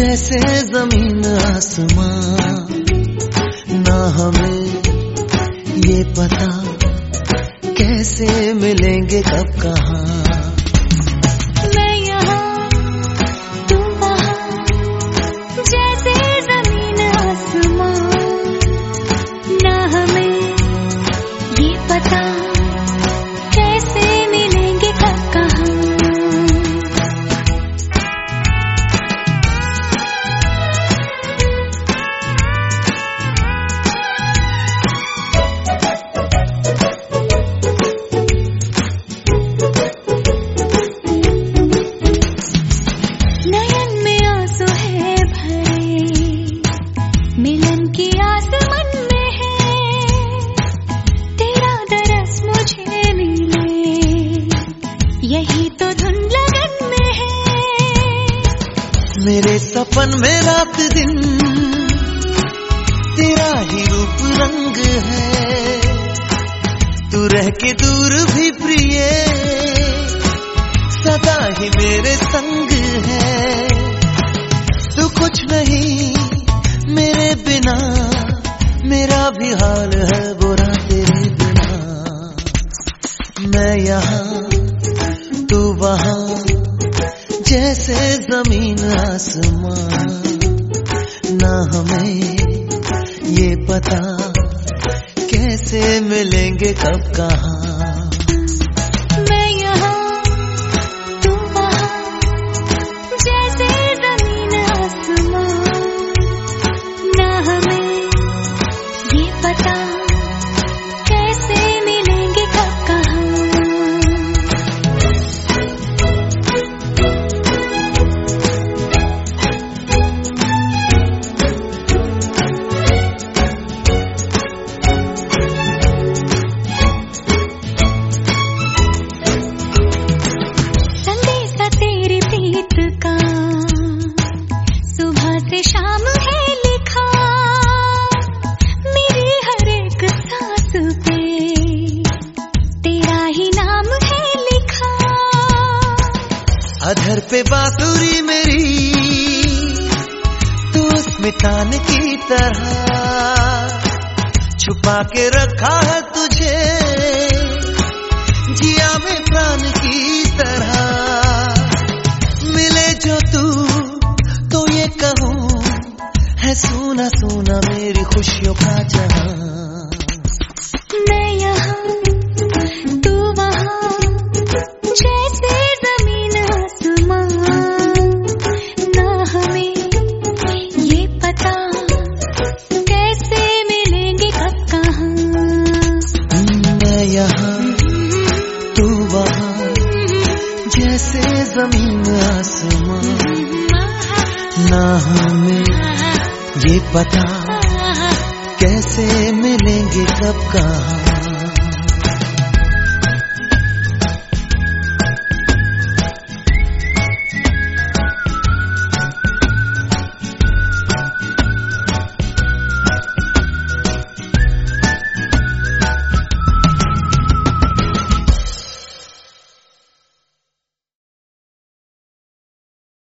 जैसे जमीन आसमां, ना हमें ये पता कैसे मिलेंगे कब कहाँ। मैं यहाँ तू वहाँ, जैसे जमीन आसमां, ना हमें ये पता कैसे मिलेंगे कब कहाँ। मिलन की आस मन में है, तेरा दरस मुझे मिले, यही तो धुन लगन में है। मेरे सपन में रात दिन तेरा ही रूप रंग है, तू रह के दूर भी प्रिय सदा ही मेरे संग है। तू कुछ नहीं मेरे बिना, मेरा भी हाल है बुरा तेरे बिना। मैं यहाँ तू वहाँ, जैसे जमीन आसमां, ना हमें ये पता कैसे मिलेंगे कब कहाँ। शाम है लिखा मेरी हर एक सांस पे, तेरा ही नाम है लिखा। अधर पे बांसुरी मेरी, तू उसमें तान की तरह छुपा के रखा है तुझे, जिया में प्राण की तरह। मिले जो तू तो ये कहूँ है सूना सूना मेरी खुशियों का जहां। मैं यहाँ तू वहाँ, जैसे जमीन आसमां, ना हमें ये पता कैसे मिलेंगे कब कहाँ। मैं यहाँ तू वहाँ, जैसे जमीन आसमां, ना हमें ये पता कैसे मिलेंगे कब कहाँ।